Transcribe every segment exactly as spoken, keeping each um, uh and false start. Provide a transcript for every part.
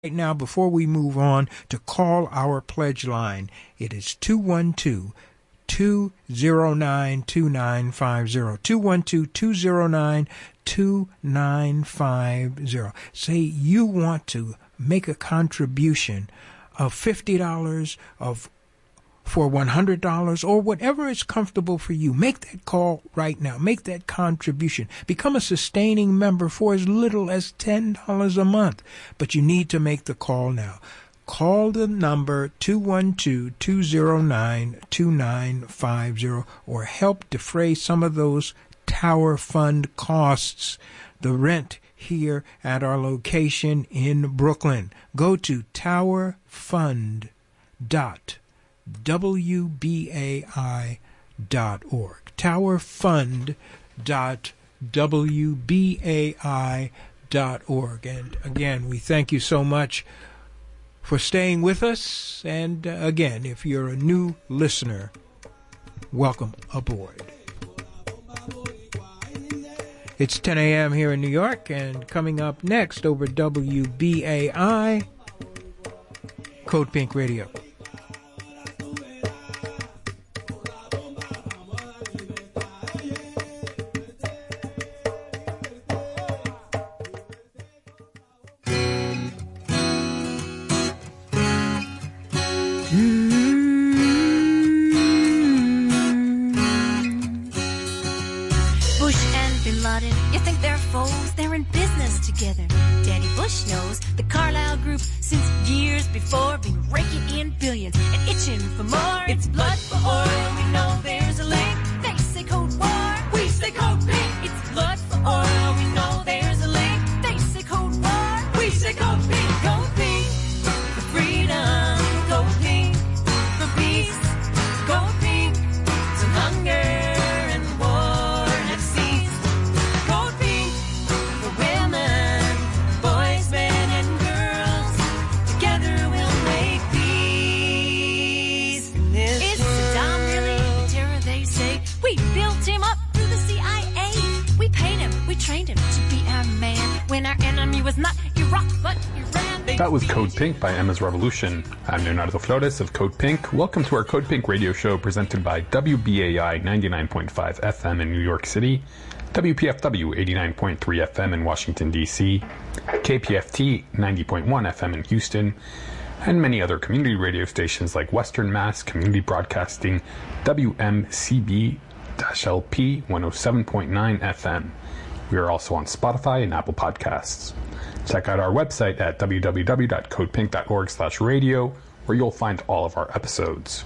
Right now, before we move on, to call our pledge line. It is two one two, two zero nine, two nine five zero. two one two, two zero nine, two nine five zero. Say you want to make a contribution of fifty dollars, of for one hundred dollars, or whatever is comfortable for you. Make that call right now. Make that contribution. Become a sustaining member for as little as ten dollars a month. But you need to make the call now. Call the number two one two, two zero nine, two nine five zero or help defray some of those Tower Fund costs, the rent here at our location in Brooklyn. Go to tower fund dot W B A I dot org. tower fund dot W B A I dot org. And again, we thank you so much for staying with us. And uh, again, if you're a new listener, welcome aboard. It's ten a.m. here in New York, and coming up next over W B A I, Code Pink Radio. That was Code Pink by Emma's Revolution. I'm Leonardo Flores of Code Pink. Welcome to our Code Pink radio show presented by W B A I ninety-nine point five F M in New York City, W P F W eighty-nine point three F M in Washington, D C, K P F T ninety point one F M in Houston, and many other community radio stations like Western Mass Community Broadcasting, W M C B L P one oh seven point nine F M. We are also on Spotify and Apple Podcasts. Check out our website at w w w dot code pink dot org slash radio, where you'll find all of our episodes.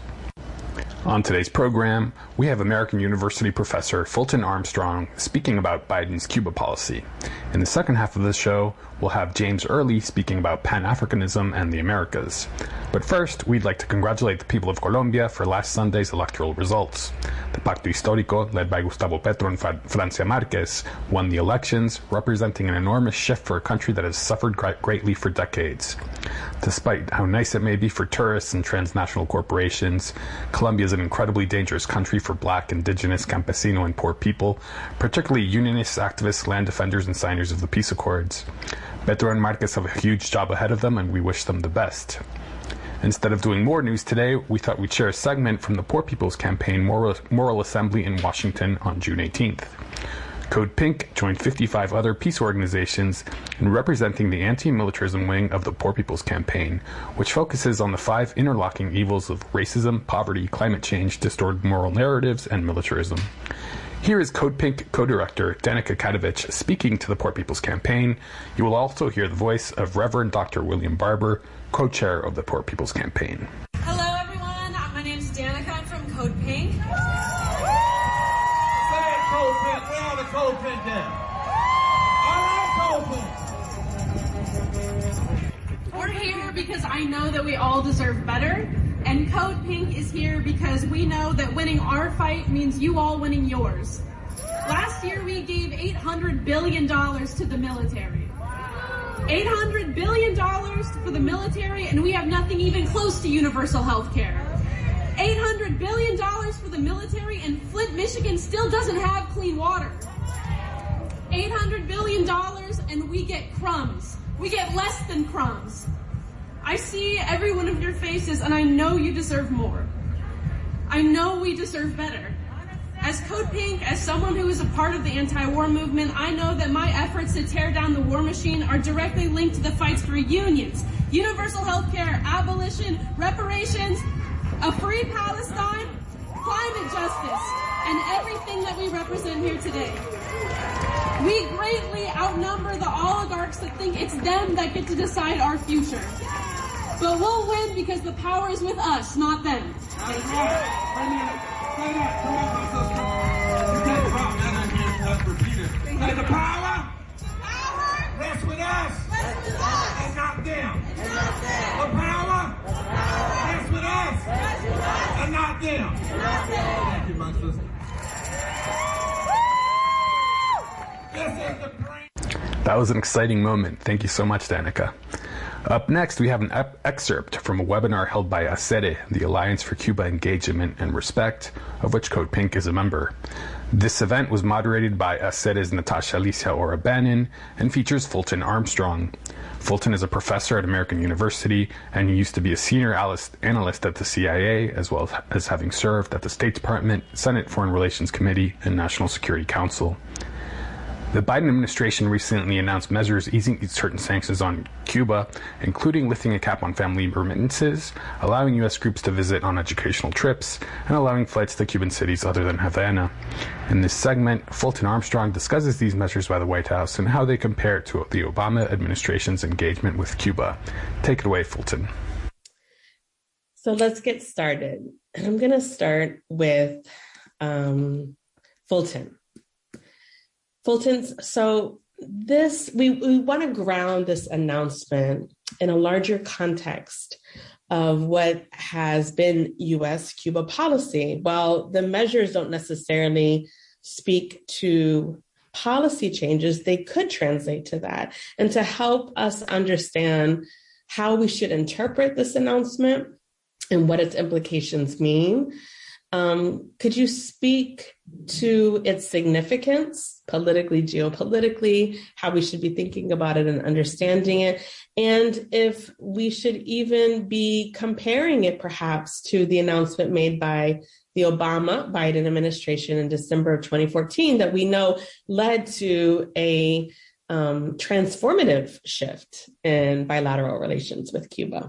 On today's program, we have American University professor Fulton Armstrong speaking about Biden's Cuba policy. In the second half of the show, we'll have James Early speaking about Pan-Africanism and the Americas. But first, we'd like to congratulate the people of Colombia for last Sunday's electoral results. The Pacto Histórico, led by Gustavo Petro and Francia Márquez, won the elections, representing an enormous shift for a country that has suffered greatly for decades. Despite how nice it may be for tourists and transnational corporations, Colombia is an incredibly dangerous country for black, indigenous, campesino, and poor people, particularly unionists, activists, land defenders, and signers of the peace accords. Petro and Marquez have a huge job ahead of them, and we wish them the best. Instead of doing more news today, we thought we'd share a segment from the Poor People's Campaign Moral, Moral Assembly in Washington on June eighteenth. Code Pink joined fifty-five other peace organizations in representing the anti-militarism wing of the Poor People's Campaign, which focuses on the five interlocking evils of racism, poverty, climate change, distorted moral narratives, and militarism. Here is Code Pink co-director Danica Katovich speaking to the Poor People's Campaign. You will also hear the voice of Reverend Doctor William Barber, co-chair of the Poor People's Campaign. Hello, everyone. My name is Danica. I'm from Code Pink. Say it, Code Pink. Where are the Code Pink then? All right, Code Pink. We're here because I know that we all deserve better. And Code Pink is here because we know that winning our fight means you all winning yours. Last year, we gave eight hundred billion dollars to the military. eight hundred billion dollars for the military, and we have nothing even close to universal health care. eight hundred billion dollars for the military, and Flint, Michigan still doesn't have clean water. eight hundred billion dollars, and we get crumbs. We get less than crumbs. I see every one of your faces, and I know you deserve more. I know we deserve better. As Code Pink, as someone who is a part of the anti-war movement, I know that my efforts to tear down the war machine are directly linked to the fights for unions, universal health care, abolition, reparations, a free Palestine, climate justice, and everything that we represent here today. We greatly outnumber the oligarchs that think it's them that get to decide our future. But we'll win because the power is with us, not them. That's right. Wait a minute. Say that. Come on, my sister. You can't drop that in here. Let's repeat it. Say the power. Power. Rests with us. Rests with us. And not them. And not them. The power. The power. Rests with us. Rests with us. And not them. And not them. Thank you, my sister. This is the brain. That was an exciting moment. Thank you so much, Danica. Up next, we have an ep- excerpt from a webinar held by ACERE, the Alliance for Cuba Engagement and Respect, of which Code Pink is a member. This event was moderated by ACERE's Natasha Alicia Ora-Bannon and features Fulton Armstrong. Fulton is a professor at American University, and he used to be a senior analyst at the C I A, as well as having served at the State Department, Senate Foreign Relations Committee, and National Security Council. The Biden administration recently announced measures easing certain sanctions on Cuba, including lifting a cap on family remittances, allowing U S groups to visit on educational trips, and allowing flights to Cuban cities other than Havana. In this segment, Fulton Armstrong discusses these measures by the White House and how they compare to the Obama administration's engagement with Cuba. Take it away, Fulton. So let's get started. And I'm going to start with um, Fulton. Fulton's, so this, we, we want to ground this announcement in a larger context of what has been U S Cuba policy. While the measures don't necessarily speak to policy changes, they could translate to that. And to help us understand how we should interpret this announcement and what its implications mean, Um, could you speak to its significance politically, geopolitically, how we should be thinking about it and understanding it, and if we should even be comparing it perhaps to the announcement made by the Obama Biden administration in December of twenty fourteen that we know led to a um, transformative shift in bilateral relations with Cuba?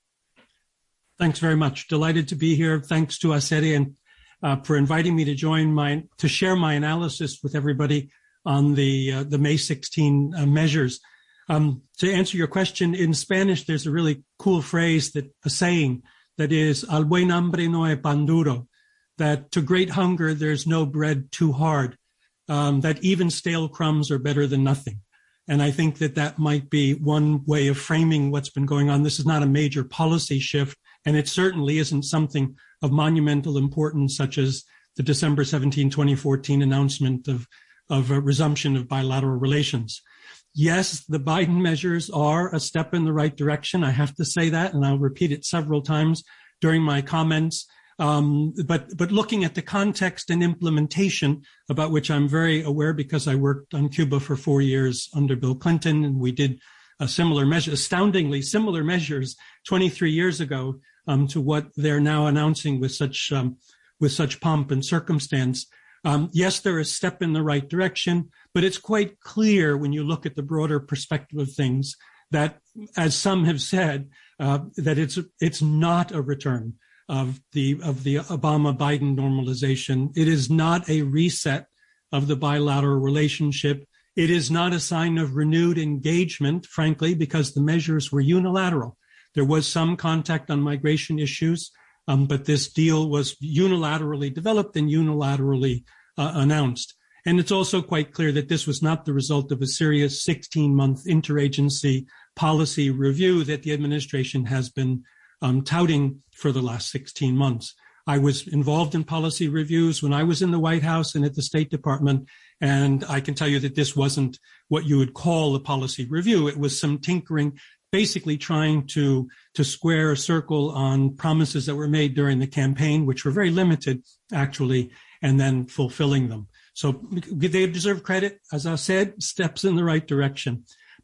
Thanks very much. Delighted to be here. Thanks to ACERE and uh, for inviting me to join my to share my analysis with everybody on the uh, the May sixteenth uh, measures. Um, to answer your question, in Spanish, there's a really cool phrase, that a saying that is "al buen hambre no hay pan duro," that to great hunger there's no bread too hard. Um, that even stale crumbs are better than nothing. And I think that that might be one way of framing what's been going on. This is not a major policy shift. And it certainly isn't something of monumental importance, such as the December seventeenth, twenty fourteen announcement of, of a resumption of bilateral relations. Yes, the Biden measures are a step in the right direction. I have to say that, and I'll repeat it several times during my comments. Um, but, but looking at the context and implementation, about which I'm very aware because I worked on Cuba for four years under Bill Clinton, and we did a similar measure, astoundingly similar measures twenty-three years ago. Um, to what they're now announcing with such um, with such pomp and circumstance. Um, yes, they're a step in the right direction, but it's quite clear when you look at the broader perspective of things that, as some have said, uh, that it's it's not a return of the of the Obama-Biden normalization. It is not a reset of the bilateral relationship. It is not a sign of renewed engagement, frankly, because the measures were unilateral. There was some contact on migration issues, um, but this deal was unilaterally developed and unilaterally uh, announced. And it's also quite clear that this was not the result of a serious sixteen-month interagency policy review that the administration has been um, touting for the last sixteen months. I was involved in policy reviews when I was in the White House and at the State Department, and I can tell you that this wasn't what you would call a policy review. It was some tinkering, basically trying to, to square a circle on promises that were made during the campaign, which were very limited, actually, and then fulfilling them. So they deserve credit. As I said, steps in the right direction.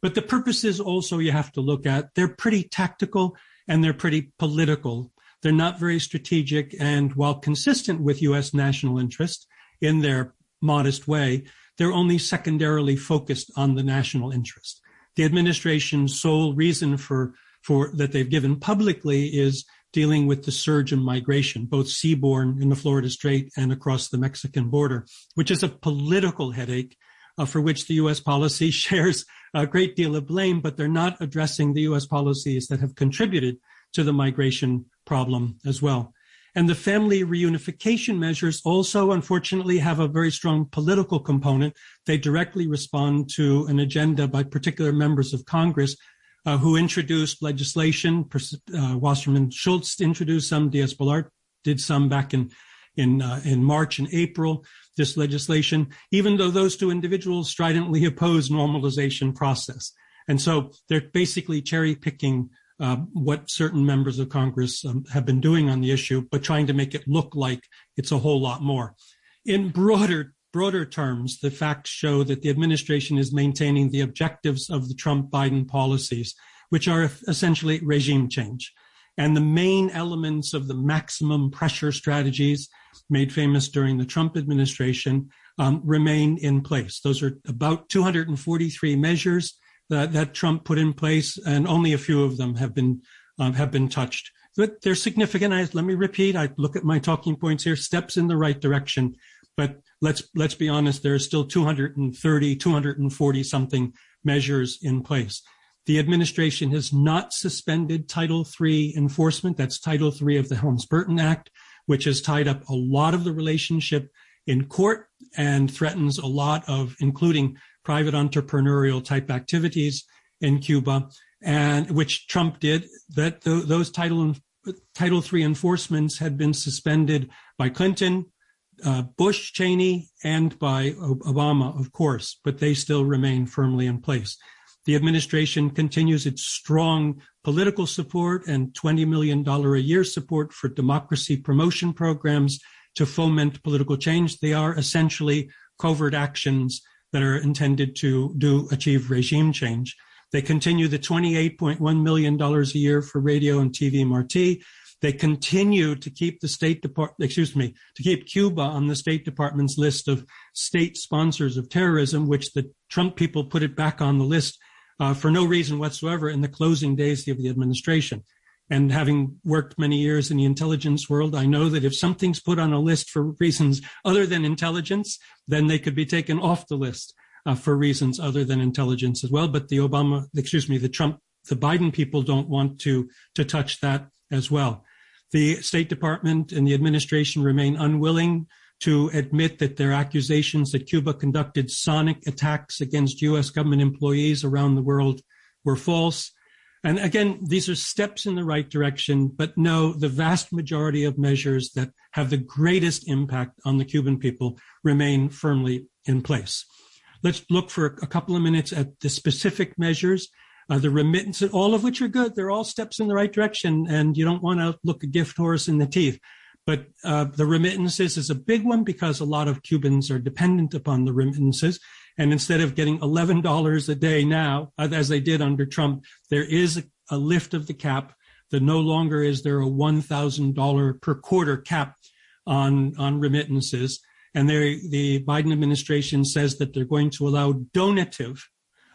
But the purposes also you have to look at, they're pretty tactical and they're pretty political. They're not very strategic, and while consistent with U S national interest in their modest way, they're only secondarily focused on the national interest. The administration's sole reason for, for that they've given publicly is dealing with the surge in migration, both seaborne in the Florida Strait and across the Mexican border, which is a political headache uh, for which the U S policy shares a great deal of blame, but they're not addressing the U S policies that have contributed to the migration problem as well. And the family reunification measures also, unfortunately, have a very strong political component. They directly respond to an agenda by particular members of Congress uh, who introduced legislation. Uh, Wasserman Schultz introduced some, Diaz-Balart did some back in in, uh, in March and April, this legislation, even though those two individuals stridently oppose normalization process. And so they're basically cherry picking Uh, what certain members of Congress um, have been doing on the issue, but trying to make it look like it's a whole lot more. In broader, broader terms, the facts show that the administration is maintaining the objectives of the Trump-Biden policies, which are essentially regime change. And the main elements of the maximum pressure strategies made famous during the Trump administration um, remain in place. Those are about two hundred forty-three measures That, that Trump put in place, and only a few of them have been um, have been touched. But they're significant. I, let me repeat. I look at my talking points here. Steps in the right direction, but let's let's be honest. There are still two hundred thirty, two hundred forty something measures in place. The administration has not suspended Title three enforcement. That's Title three of the Helms-Burton Act, which has tied up a lot of the relationship in court and threatens a lot of, including private entrepreneurial type activities in Cuba, and which Trump did. That th- those Title Title three enforcements had been suspended by Clinton, uh, Bush, Cheney, and by Obama, of course, but they still remain firmly in place. The administration continues its strong political support and twenty million dollars a year support for democracy promotion programs to foment political change. They are essentially covert actions that are intended to do achieve regime change. They continue the twenty-eight point one million dollars a year for radio and T V Marti. They continue to keep the State Department, excuse me, to keep Cuba on the State Department's list of state sponsors of terrorism, which the Trump people put it back on the list uh, for no reason whatsoever in the closing days of the administration. And having worked many years in the intelligence world, I know that if something's put on a list for reasons other than intelligence, then they could be taken off the list uh, for reasons other than intelligence as well. But the Obama, excuse me, the Trump, the Biden people don't want to, to touch that as well. The State Department and the administration remain unwilling to admit that their accusations that Cuba conducted sonic attacks against U S government employees around the world were false. And again, these are steps in the right direction, but no, the vast majority of measures that have the greatest impact on the Cuban people remain firmly in place. Let's look for a couple of minutes at the specific measures. Uh, the remittances, all of which are good. They're all steps in the right direction, and you don't want to look a gift horse in the teeth. But uh, the remittances is a big one because a lot of Cubans are dependent upon the remittances. And instead of getting eleven dollars a day now, as they did under Trump, there is a, a lift of the cap. That no longer is there a one thousand dollars per quarter cap on, on remittances. And the Biden administration says that they're going to allow donative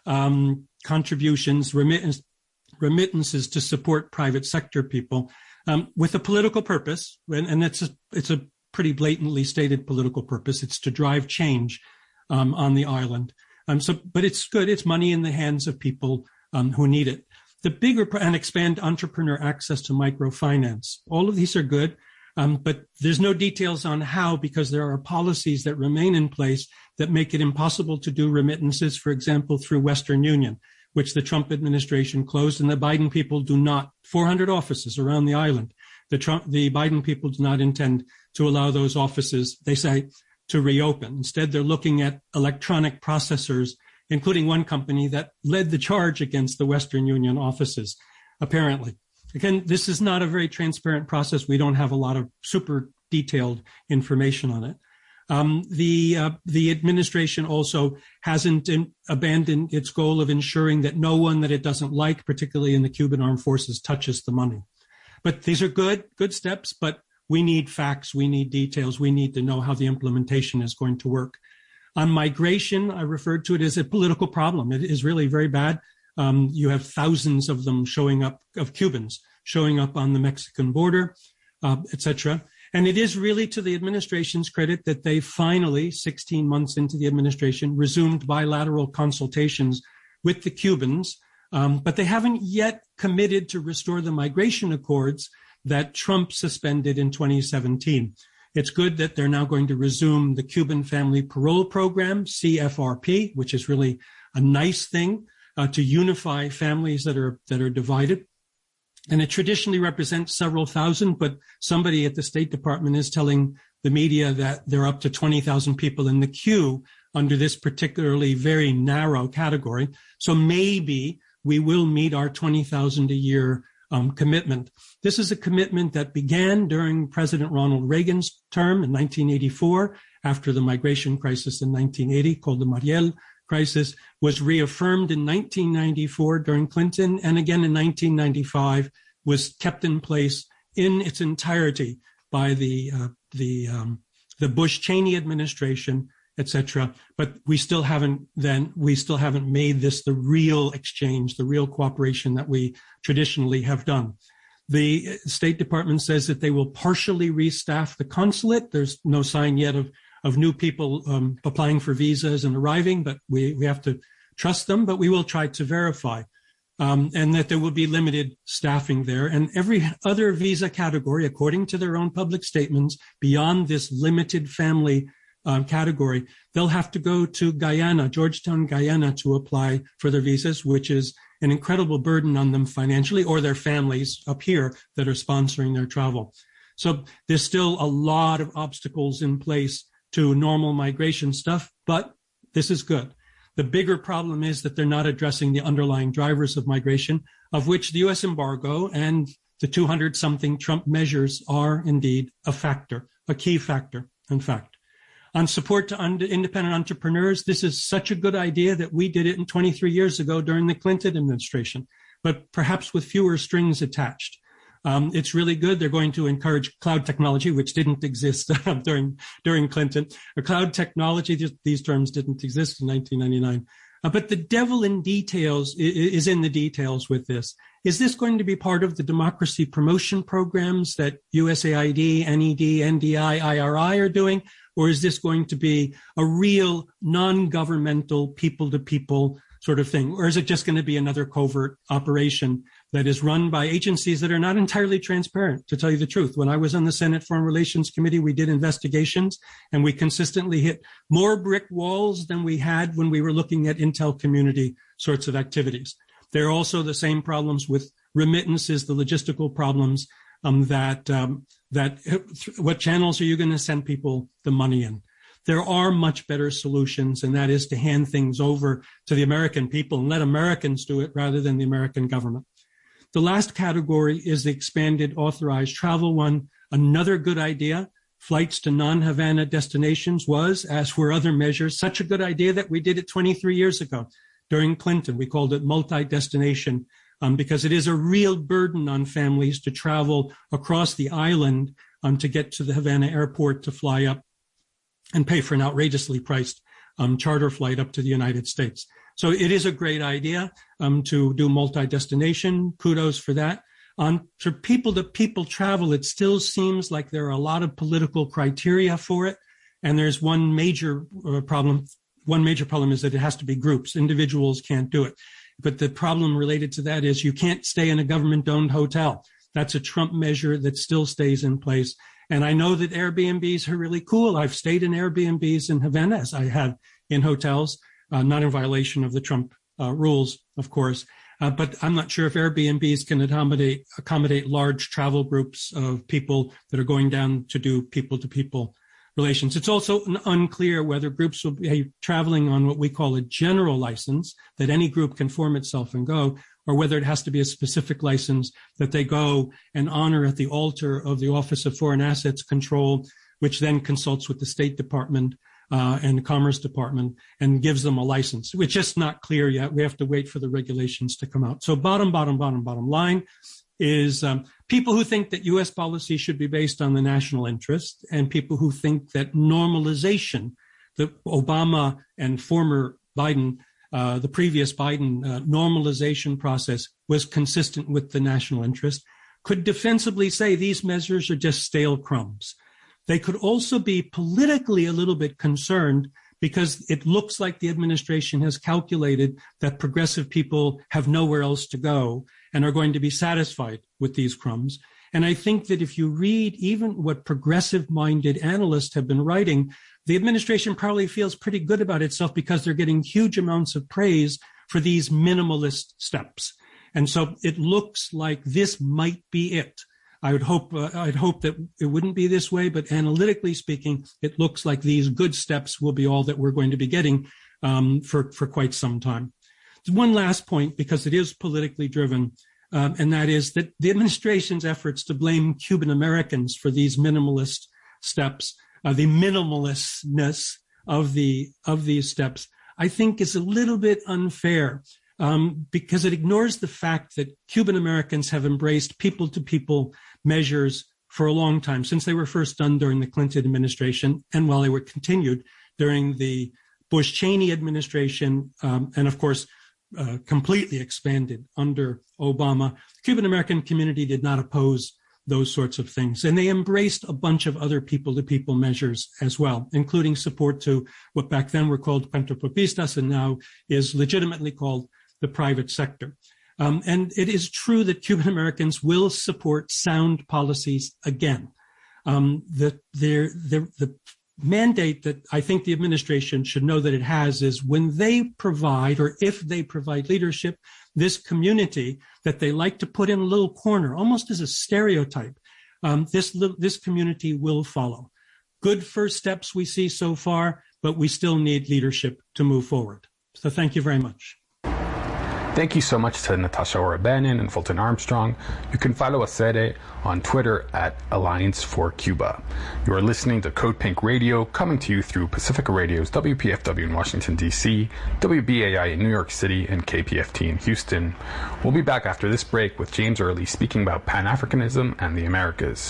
um, contributions, remittance, remittances to support private sector people um, with a political purpose. And, and it's a, it's a pretty blatantly stated political purpose. It's to drive change um, on the island. Um, so, but it's good. It's money in the hands of people um, who need it. The bigger and expand entrepreneur access to microfinance. All of these are good. Um, but there's no details on how, because there are policies that remain in place that make it impossible to do remittances, for example, through Western Union, which the Trump administration closed, and the Biden people do not, four hundred offices around the island. The Trump, the Biden people do not intend to allow those offices, they say, to reopen. Instead, they're looking at electronic processors, including one company that led the charge against the Western Union offices, apparently. Again, this is not a very transparent process. We don't have a lot of super detailed information on it. Um, the uh, the administration also hasn't in, abandoned its goal of ensuring that no one that it doesn't like, particularly in the Cuban armed forces, touches the money. But these are good, good steps, but we need facts, we need details, we need to know how the implementation is going to work. On migration, I referred to it as a political problem. It is really very bad. Um, you have thousands of them showing up, of Cubans showing up on the Mexican border, uh, et cetera. And it is really to the administration's credit that they finally, sixteen months into the administration, resumed bilateral consultations with the Cubans. Um, but they haven't yet committed to restore the migration accords that Trump suspended in twenty seventeen. It's good that they're now going to resume the Cuban Family Parole Program, C F R P, which is really a nice thing uh, to unify families that are that are divided. And it traditionally represents several thousand, but somebody at the State Department is telling the media that there are up to twenty thousand people in the queue under this particularly very narrow category. So maybe we will meet our twenty thousand a year um, commitment. This is a commitment that began during President Ronald Reagan's term in nineteen eighty-four, after the migration crisis in nineteen eighty, called the Mariel crisis, was reaffirmed in nineteen ninety-four during Clinton, and again in nineteen ninety-five was kept in place in its entirety by the uh, the um, the Bush-Cheney administration, et cetera. But we still haven't then we still haven't made this the real exchange, the real cooperation that we traditionally have done. The State Department says that they will partially restaff the consulate. There's no sign yet of of new people um, applying for visas and arriving, but we, we have to trust them, but we will try to verify, um, and that there will be limited staffing there. And every other visa category, according to their own public statements, beyond this limited family um, category, they'll have to go to Guyana, Georgetown, Guyana, to apply for their visas, which is an incredible burden on them financially, or their families up here that are sponsoring their travel. So there's still a lot of obstacles in place to normal migration stuff, but this is good. The bigger problem is that they're not addressing the underlying drivers of migration, of which the U S embargo and the two hundred something Trump measures are indeed a factor, a key factor, in fact. On support to un- independent entrepreneurs, this is such a good idea that we did it in twenty-three years ago during the Clinton administration, but perhaps with fewer strings attached. Um, it's really good. They're going to encourage cloud technology, which didn't exist during during Clinton. Or cloud technology, these terms didn't exist in nineteen ninety-nine. Uh, but the devil in details is in the details with this. Is this going to be part of the democracy promotion programs that U S A I D, N E D, N D I, I R I are doing? Or is this going to be a real non-governmental people-to-people sort of thing? Or is it just going to be another covert operation that is run by agencies that are not entirely transparent, to tell you the truth? When I was on the Senate Foreign Relations Committee, we did investigations, and we consistently hit more brick walls than we had when we were looking at intel community sorts of activities. There are also the same problems with remittances, the logistical problems um, that, um, that what channels are you going to send people the money in? There are much better solutions, and that is to hand things over to the American people and let Americans do it rather than the American government. The last category is the expanded authorized travel one. Another good idea. Flights to non-Havana destinations was, as were other measures, such a good idea that we did it twenty-three years ago during Clinton. We called it multi-destination um, because it is a real burden on families to travel across the island um, to get to the Havana airport to fly up and pay for an outrageously priced um, charter flight up to the United States. So it is a great idea um, to do multi-destination. Kudos for that. On for people-to-people travel, it still seems like there are a lot of political criteria for it. And there's one major uh, problem. One major problem is that it has to be groups. Individuals can't do it. But the problem related to that is you can't stay in a government-owned hotel. That's a Trump measure that still stays in place. And I know that Airbnbs are really cool. I've stayed in Airbnbs in Havana, as I have in hotels, uh, not in violation of the Trump uh, rules, of course. Uh, but I'm not sure if Airbnbs can accommodate accommodate large travel groups of people that are going down to do people-to-people relations. It's also unclear whether groups will be traveling on what we call a general license, that any group can form itself and go, or whether it has to be a specific license that they go and honor at the altar of the Office of Foreign Assets Control which then consults with the State Department uh, and the Commerce Department and gives them a license. It's just not clear yet. We have to wait for the regulations to come out. So bottom, bottom, bottom, bottom line is um, people who think that U S policy should be based on the national interest, and people who think that normalization, the Obama and former Biden, uh, the previous Biden uh, normalization process was consistent with the national interest, could defensively say these measures are just stale crumbs. They could also be politically a little bit concerned because it looks like the administration has calculated that progressive people have nowhere else to go and are going to be satisfied with these crumbs. And I think that if you read even what progressive-minded analysts have been writing, the administration probably feels pretty good about itself because they're getting huge amounts of praise for these minimalist steps. And so it looks like this might be it. I would hope, uh, I'd hope that it wouldn't be this way, but analytically speaking, it looks like these good steps will be all that we're going to be getting um, for, for quite some time. One last point, because it is politically driven, um, and that is that the administration's efforts to blame Cuban Americans for these minimalist steps, uh, the minimalistness of the of these steps, I think is a little bit unfair. Um, because it ignores the fact that Cuban Americans have embraced people-to-people measures for a long time, since they were first done during the Clinton administration, and while they were continued during the Bush-Cheney administration, um, and of course, uh, completely expanded under Obama. The Cuban American community did not oppose those sorts of things, and they embraced a bunch of other people-to-people measures as well, including support to what back then were called cuentapropistas and now is legitimately called the private sector. Um, and it is true that Cuban Americans will support sound policies again. Um, the, the, the, the mandate that I think the administration should know that it has is when they provide, or if they provide leadership, this community that they like to put in a little corner, almost as a stereotype, um, this, this community will follow. Good first steps we see so far, but we still need leadership to move forward. So thank you very much. Thank you so much to Natasha Orobanin and Fulton Armstrong. You can follow ACERE on Twitter at Alliance for Cuba. You are listening to Code Pink Radio, coming to you through Pacifica Radio's W P F W in Washington, D C, W B A I in New York City, and K P F T in Houston. We'll be back after this break with James Early speaking about Pan-Africanism and the Americas.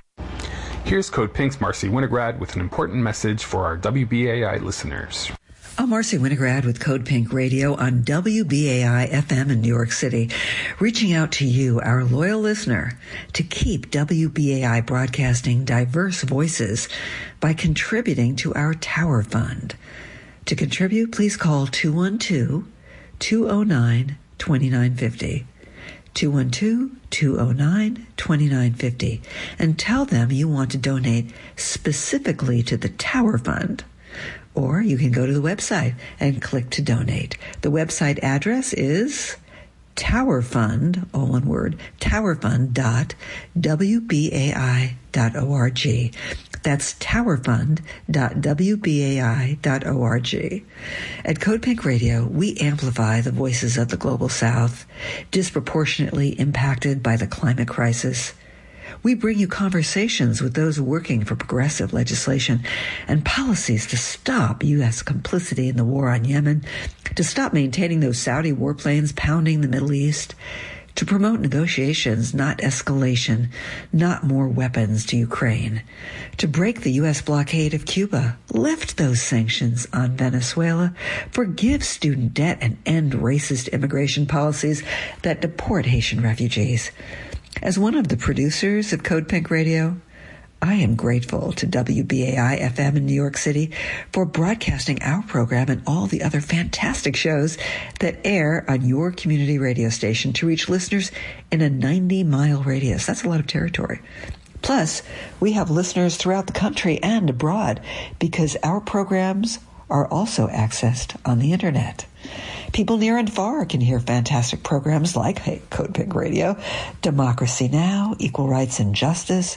Here's Code Pink's Marcy Winograd with an important message for our W B A I listeners. I'm Marcy Winograd with Code Pink Radio on W B A I F M in New York City, reaching out to you, our loyal listener, to keep W B A I broadcasting diverse voices by contributing to our Tower Fund. To contribute, please call two one two, two oh nine, two nine five oh, two one two, two oh nine, two nine five oh, and tell them you want to donate specifically to the Tower Fund. Or you can go to the website and click to donate. The website address is TowerFund, all one word, towerfund dot w b a i dot org. That's towerfund dot w b a i dot org. At Code Pink Radio, we amplify the voices of the Global South, disproportionately impacted by the climate crisis. We bring you conversations with those working for progressive legislation and policies to stop U S complicity in the war on Yemen, to stop maintaining those Saudi warplanes pounding the Middle East, to promote negotiations, not escalation, not more weapons to Ukraine, to break the U S blockade of Cuba, lift those sanctions on Venezuela, forgive student debt, and end racist immigration policies that deport Haitian refugees. As one of the producers of Code Pink Radio, I am grateful to W B A I F M in New York City for broadcasting our program and all the other fantastic shows that air on your community radio station to reach listeners in a ninety-mile radius. That's a lot of territory. Plus, we have listeners throughout the country and abroad because our programs are also accessed on the Internet. People near and far can hear fantastic programs like hey, Code Pink Radio, Democracy Now!, Equal Rights and Justice,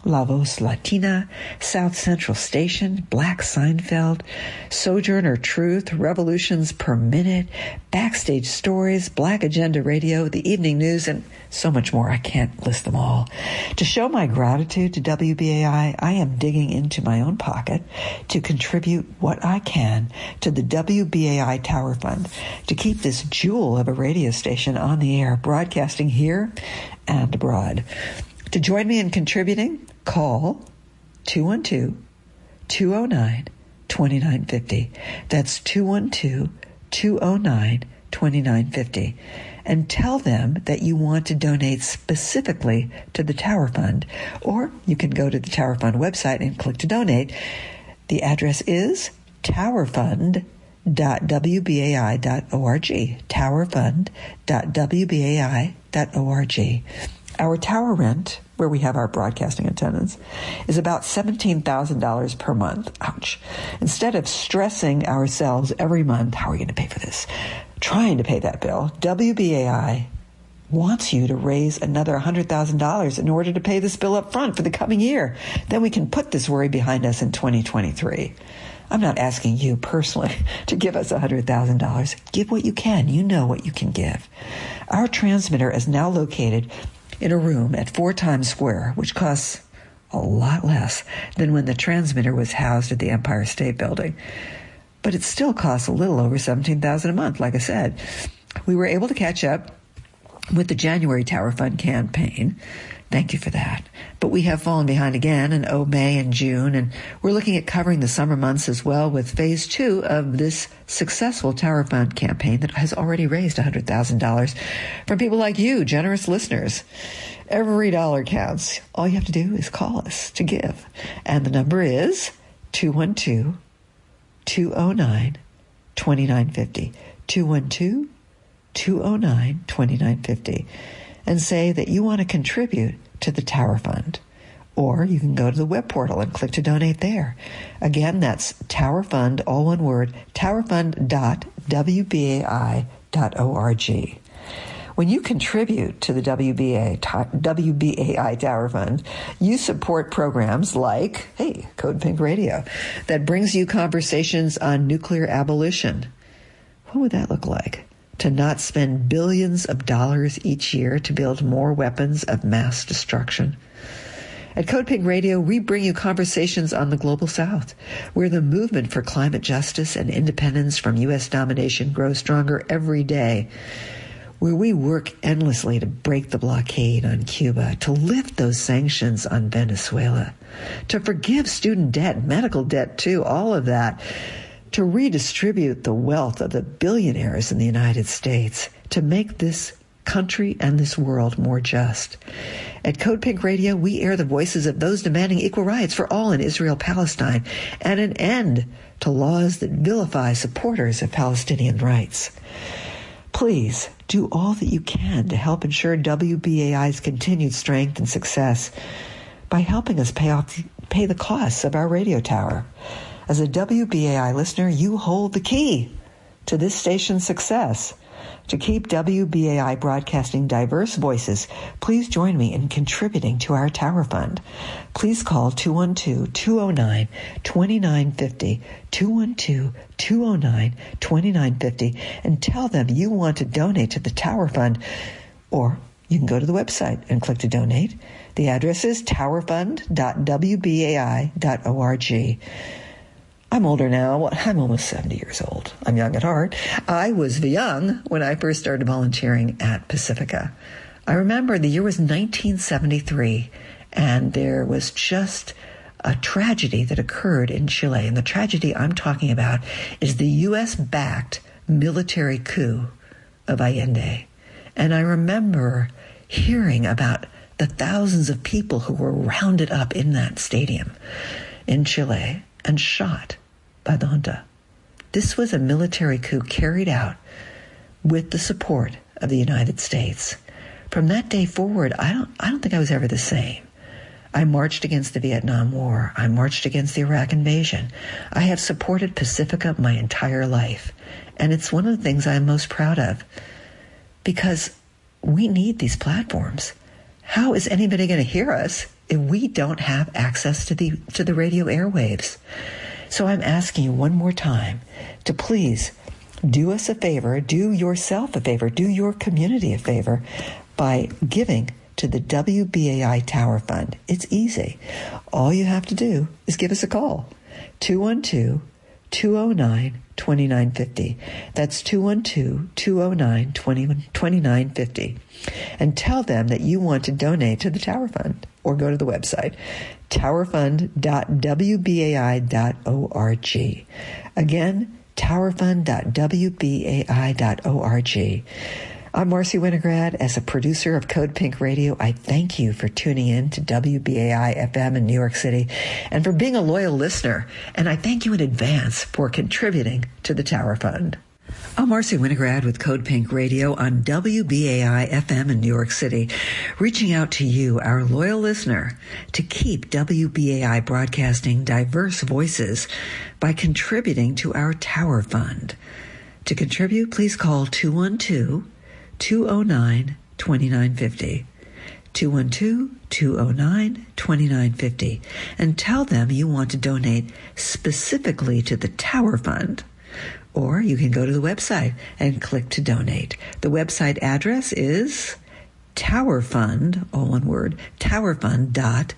La Voz Latina, South Central Station, Black Seinfeld, Sojourner Truth, Revolutions Per Minute, Backstage Stories, Black Agenda Radio, The Evening News, and so much more. I can't list them all. To show my gratitude to W B A I, I am digging into my own pocket to contribute what I can to the W B A I Tower Fund to keep this jewel of a radio station on the air, broadcasting here and abroad. To join me in contributing, call two one two, two oh nine, two nine five oh. That's two one two, two oh nine, two nine five oh. And tell them that you want to donate specifically to the Tower Fund. Or you can go to the Tower Fund website and click to donate. The address is towerfund dot w b a i dot org. towerfund dot w b a i dot org. Our tower rent, where we have our broadcasting attendants, is about seventeen thousand dollars per month. Ouch. Instead of stressing ourselves every month, how are we going to pay for this? Trying to pay that bill, W B A I wants you to raise another one hundred thousand dollars in order to pay this bill up front for the coming year. Then we can put this worry behind us in twenty twenty-three. I'm not asking you personally to give us one hundred thousand dollars. Give what you can. You know what you can give. Our transmitter is now located in a room at four Times Square, which costs a lot less than when the transmitter was housed at the Empire State Building. But it still costs a little over seventeen thousand dollars a month, like I said. We were able to catch up with the January Tower Fund campaign. Thank you for that. But we have fallen behind again in oh, May and June, and we're looking at covering the summer months as well with phase two of this successful Tower Fund campaign that has already raised one hundred thousand dollars from people like you, generous listeners. Every dollar counts. All you have to do is call us to give. And the number is two one two, two oh nine, two nine five oh. two one two, two oh nine, two nine five oh. And say that you want to contribute to the Tower Fund. Or you can go to the web portal and click to donate there. Again, that's Tower Fund, all one word, towerfund dot w b a i dot org. When you contribute to the W B A, W B A I Tower Fund, you support programs like, hey, Code Pink Radio, that brings you conversations on nuclear abolition. What would that look like? To not spend billions of dollars each year to build more weapons of mass destruction. At Code Pink Radio, we bring you conversations on the Global South, where the movement for climate justice and independence from U S domination grows stronger every day, where we work endlessly to break the blockade on Cuba, to lift those sanctions on Venezuela, to forgive student debt, medical debt too, all of that, to redistribute the wealth of the billionaires in the United States, to make this country and this world more just. At Code Pink Radio, we air the voices of those demanding equal rights for all in Israel-Palestine and an end to laws that vilify supporters of Palestinian rights. Please do all that you can to help ensure W B A I's continued strength and success by helping us pay off pay the costs of our radio tower. As a W B A I listener, you hold the key to this station's success. To keep W B A I broadcasting diverse voices, please join me in contributing to our Tower Fund. Please call two one two, two oh nine, two nine five oh, two one two, two oh nine, two nine five oh, and tell them you want to donate to the Tower Fund. Or you can go to the website and click to donate. The address is towerfund dot w b a i dot org. I'm older now. I'm almost seventy years old. I'm young at heart. I was young when I first started volunteering at Pacifica. I remember the year was nineteen seventy-three, and there was just a tragedy that occurred in Chile. And the tragedy I'm talking about is the U S-backed military coup of Allende. And I remember hearing about the thousands of people who were rounded up in that stadium in Chile and shot by the junta. This was a military coup carried out with the support of the United States. From that day forward, I don't, I don't think I was ever the same. I marched against the Vietnam War. I marched against the Iraq invasion. I have supported Pacifica my entire life. And it's one of the things I'm most proud of, because we need these platforms. How is anybody going to hear us if we don't have access to the to the radio airwaves? So I'm asking you one more time to please do us a favor, do yourself a favor, do your community a favor by giving to the W B A I Tower Fund. It's easy. All you have to do is give us a call. two one two, two oh nine, two nine five oh. That's two one two, two oh nine, two nine five oh. And tell them that you want to donate to the Tower Fund, or go to the website, tower fund dot w b a i dot org. Again, tower fund dot w b a i dot org. I'm Marcy Winograd. As a producer of Code Pink Radio, I thank you for tuning in to W B A I F M in New York City and for being a loyal listener. And I thank you in advance for contributing to the Tower Fund. I'm Marcy Winograd with Code Pink Radio on W B A I F M in New York City, reaching out to you, our loyal listener, to keep W B A I broadcasting diverse voices by contributing to our Tower Fund. To contribute, please call two one two, two oh nine, two nine five oh. two one two, two oh nine, two nine five oh. And tell them you want to donate specifically to the Tower Fund. Or you can go to the website and click to donate. The website address is TowerFund, all one word, towerfund dot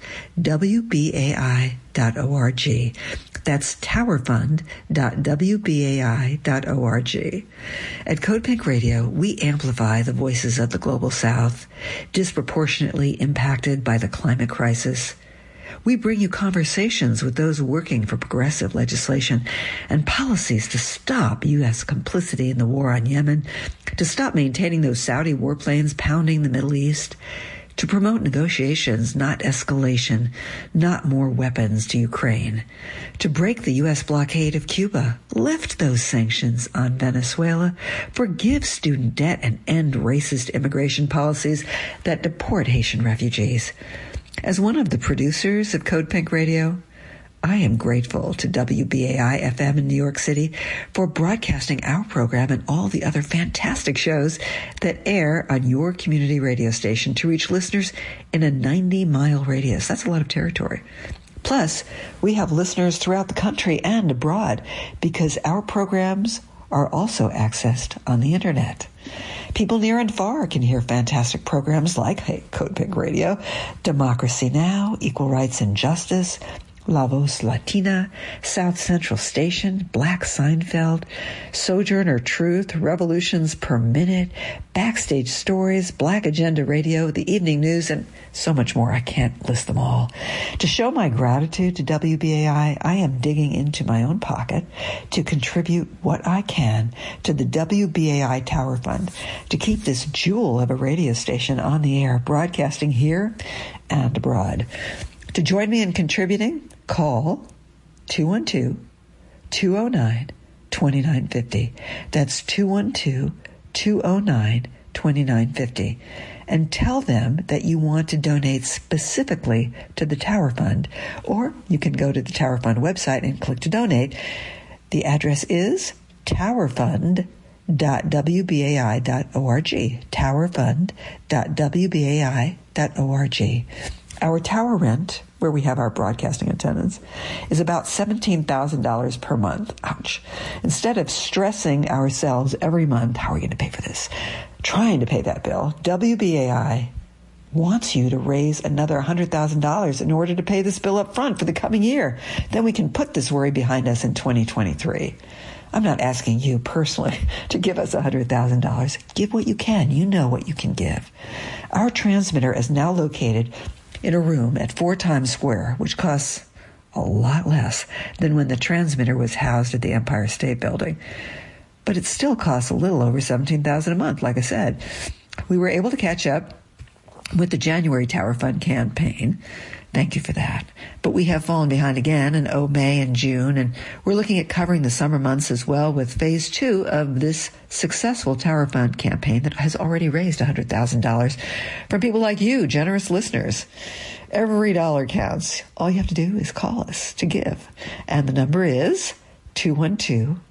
w b a i dot org. That's towerfund dot w b a i dot org. At Code Pink Radio, we amplify the voices of the Global South, disproportionately impacted by the climate crisis. We bring you conversations with those working for progressive legislation and policies to stop U S complicity in the war on Yemen, to stop maintaining those Saudi warplanes pounding the Middle East, to promote negotiations, not escalation, not more weapons to Ukraine, to break the U S blockade of Cuba, lift those sanctions on Venezuela, forgive student debt, and end racist immigration policies that deport Haitian refugees. As one of the producers of Code Pink Radio, I am grateful to W B A I F M in New York City for broadcasting our program and all the other fantastic shows that air on your community radio station to reach listeners in a ninety-mile radius. That's a lot of territory. Plus, we have listeners throughout the country and abroad because our programs are also accessed on the Internet. People near and far can hear fantastic programs like hey, Code Pink Radio, Democracy Now!, Equal Rights and Justice, La Voz Latina, South Central Station, Black Seinfeld, Sojourner Truth, Revolutions Per Minute, Backstage Stories, Black Agenda Radio, The Evening News, and so much more. I can't list them all. To show my gratitude to W B A I, I am digging into my own pocket to contribute what I can to the W B A I Tower Fund to keep this jewel of a radio station on the air, broadcasting here and abroad. To join me in contributing, call two one two, two oh nine, two nine five oh. That's two one two, two oh nine, two nine five oh. And tell them that you want to donate specifically to the Tower Fund. Or you can go to the Tower Fund website and click to donate. The address is towerfund dot w b a i dot org. towerfund dot w b a i dot org. Our tower rent, where we have our broadcasting attendants, is about seventeen thousand dollars per month. Ouch. Instead of stressing ourselves every month, how are we going to pay for this? Trying to pay that bill, W B A I wants you to raise another one hundred thousand dollars in order to pay this bill up front for the coming year. Then we can put this worry behind us in twenty twenty-three. I'm not asking you personally to give us one hundred thousand dollars. Give what you can. You know what you can give. Our transmitter is now located in a room at four Times Square, which costs a lot less than when the transmitter was housed at the Empire State Building. But it still costs a little over seventeen thousand dollars a month, like I said. We were able to catch up with the January Tower Fund campaign. Thank you for that. But we have fallen behind again in oh, May and June, and we're looking at covering the summer months as well with phase two of this successful Tower Fund campaign that has already raised one hundred thousand dollars from people like you, generous listeners. Every dollar counts. All you have to do is call us to give. And the number is two one two,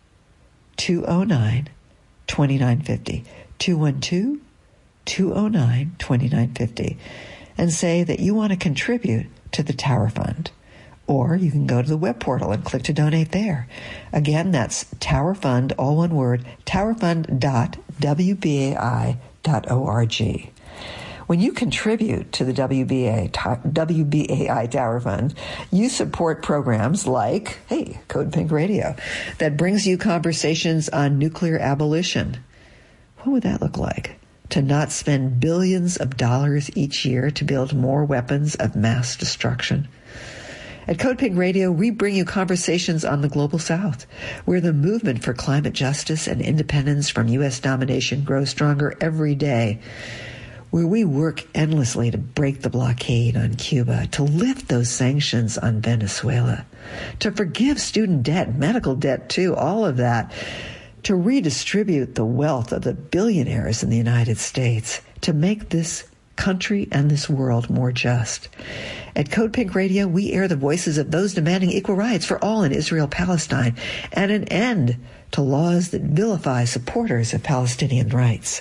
two oh nine, two nine five oh. two one two, two oh nine, two nine five oh. and say that you want to contribute to the Tower Fund. Or you can go to the web portal and click to donate there. Again, that's Tower Fund, all one word, towerfund dot w b a i dot org. When you contribute to the W B A, W B A I Tower Fund, you support programs like, hey, Code Pink Radio, that brings you conversations on nuclear abolition. What would that look like? To not spend billions of dollars each year to build more weapons of mass destruction? At Code Pink Radio, we bring you conversations on the Global South, where the movement for climate justice and independence from U S domination grows stronger every day, where we work endlessly to break the blockade on Cuba, to lift those sanctions on Venezuela, to forgive student debt, medical debt too, all of that, to redistribute the wealth of the billionaires in the United States, to make this country and this world more just. At Code Pink Radio, we air the voices of those demanding equal rights for all in Israel-Palestine and an end to laws that vilify supporters of Palestinian rights.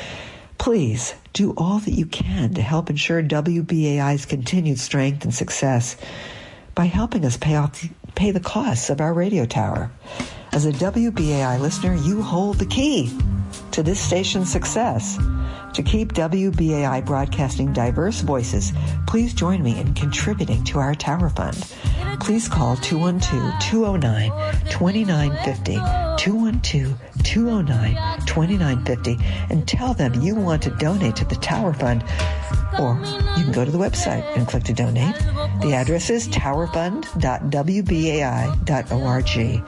Please do all that you can to help ensure W B A I's continued strength and success by helping us pay off, pay the costs of our radio tower. As a W B A I listener, you hold the key to this station's success. To keep W B A I broadcasting diverse voices, please join me in contributing to our Tower Fund. Please call two one two, two oh nine, two nine five oh, two one two, two oh nine, two nine five oh, and tell them you want to donate to the Tower Fund. Or you can go to the website and click to donate. The address is towerfund dot w b a i dot org.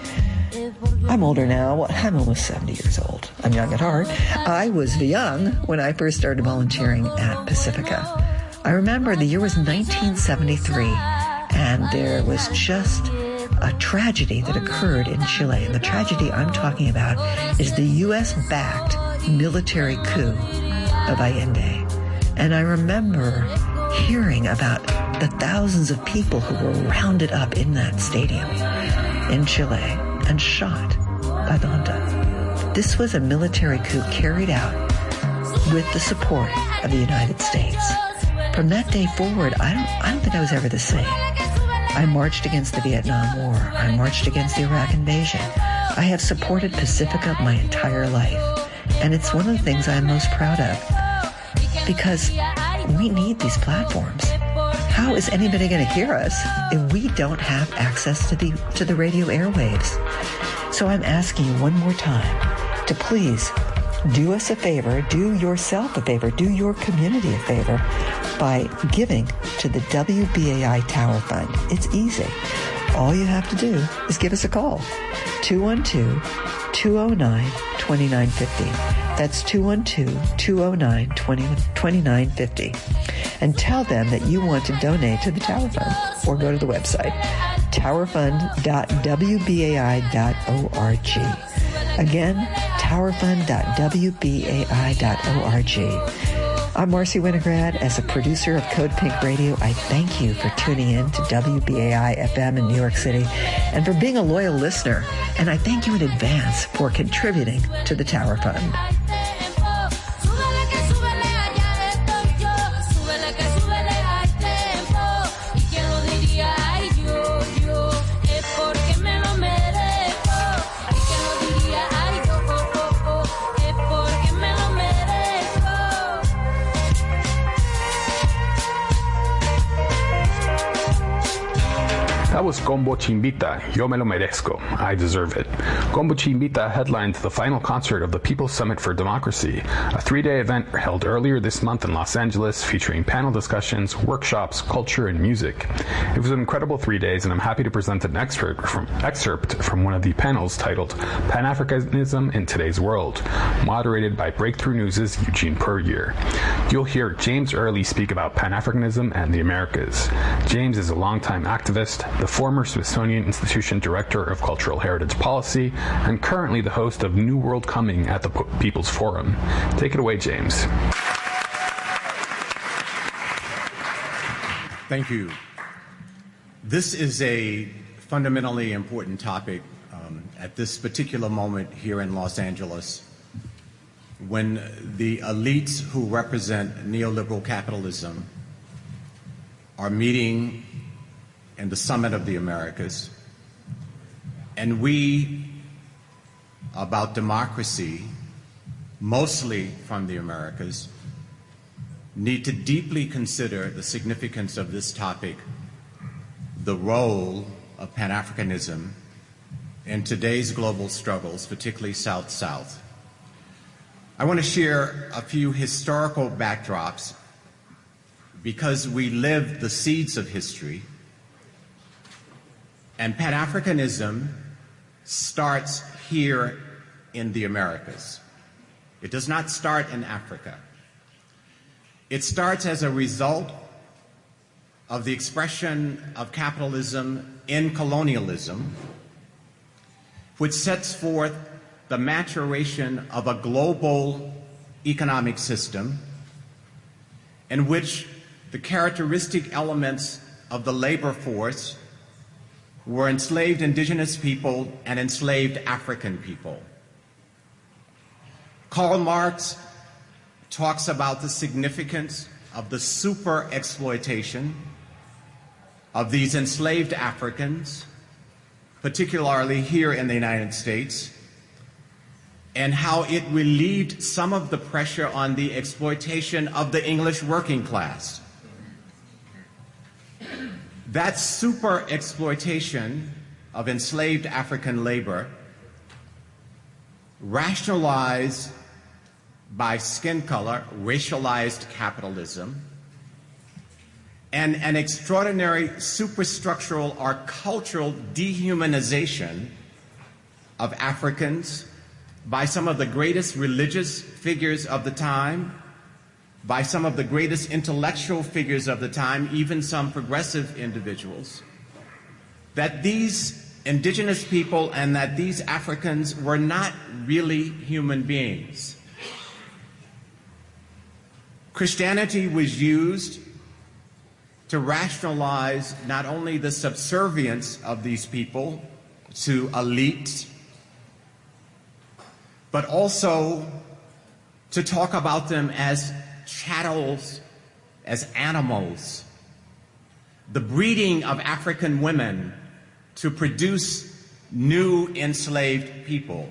I'm older now. I'm almost seventy years old. I'm young at heart. I was young when I first started volunteering at Pacifica. I remember the year was nineteen seventy-three, and there was just a tragedy that occurred in Chile. And the tragedy I'm talking about is the U S-backed military coup of Allende. And I remember hearing about the thousands of people who were rounded up in that stadium in Chile and shot by the junta. This was a military coup carried out with the support of the United States. From that day forward, I don't, I don't think I was ever the same. I marched against the Vietnam War. I marched against the Iraq invasion. I have supported Pacifica my entire life. And it's one of the things I'm most proud of, because we need these platforms. How is anybody going to hear us if we don't have access to the to the radio airwaves? So I'm asking you one more time to please do us a favor, do yourself a favor, do your community a favor by giving to the W B A I Tower Fund. It's easy. All you have to do is give us a call. two one two, two oh nine, two nine five oh. That's two one two, two oh nine, two nine five oh. And tell them that you want to donate to the Tower Fund, or go to the website, towerfund dot w b a i dot org. Again, towerfund dot w b a i dot org. I'm Marcy Winograd. As a producer of Code Pink Radio, I thank you for tuning in to W B A I F M in New York City and for being a loyal listener. And I thank you in advance for contributing to the Tower Fund. That was Combo Chimbita, Yo Me Lo Merezco, I Deserve It. Combo Chimbita headlined the final concert of the People's Summit for Democracy, a three-day event held earlier this month in Los Angeles featuring panel discussions, workshops, culture, and music. It was an incredible three days, and I'm happy to present an excerpt from, excerpt from one of the panels titled Pan-Africanism in Today's World, moderated by Breakthrough News' Eugene Puryear. You'll hear James Early speak about Pan-Africanism and the Americas. James is a longtime activist, the former Smithsonian Institution Director of Cultural Heritage Policy, and currently the host of New World Coming at the People's Forum. Take it away, James. Thank you. This is a fundamentally important topic um, at this particular moment here in Los Angeles, when the elites who represent neoliberal capitalism are meeting in the Summit of the Americas, and we, about democracy, mostly from the Americas, need to deeply consider the significance of this topic, the role of Pan-Africanism in today's global struggles, particularly South-South. I want to share a few historical backdrops because we live the seeds of history, and Pan-Africanism starts here in the Americas. It does not start in Africa. It starts as a result of the expression of capitalism in colonialism, which sets forth the maturation of a global economic system in which the characteristic elements of the labor force were enslaved indigenous people and enslaved African people. Karl Marx talks about the significance of the super exploitation of these enslaved Africans, particularly here in the United States, and how it relieved some of the pressure on the exploitation of the English working class. That super exploitation of enslaved African labor, rationalized by skin color, racialized capitalism, and an extraordinary superstructural or cultural dehumanization of Africans by some of the greatest religious figures of the time, by some of the greatest intellectual figures of the time, even some progressive individuals, that these indigenous people and that these Africans were not really human beings. Christianity was used to rationalize not only the subservience of these people to elites, but also to talk about them as chattels, as animals, the breeding of African women to produce new enslaved people.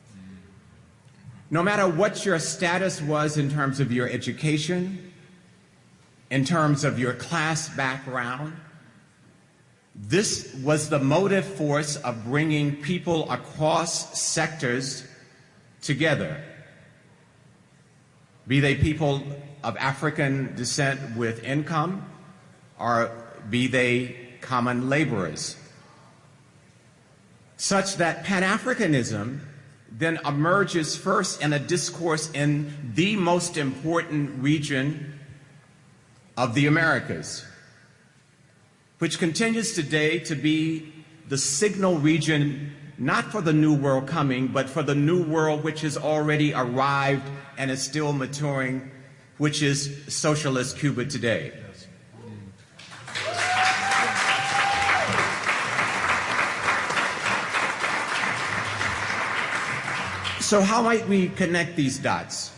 No matter what your status was in terms of your education, in terms of your class background, this was the motive force of bringing people across sectors together, be they people of African descent with income, or be they common laborers, such that Pan-Africanism then emerges first in a discourse in the most important region of the Americas, which continues today to be the signal region not for the new world coming, but for the new world which has already arrived and is still maturing, which is socialist Cuba today. So how might we connect these dots?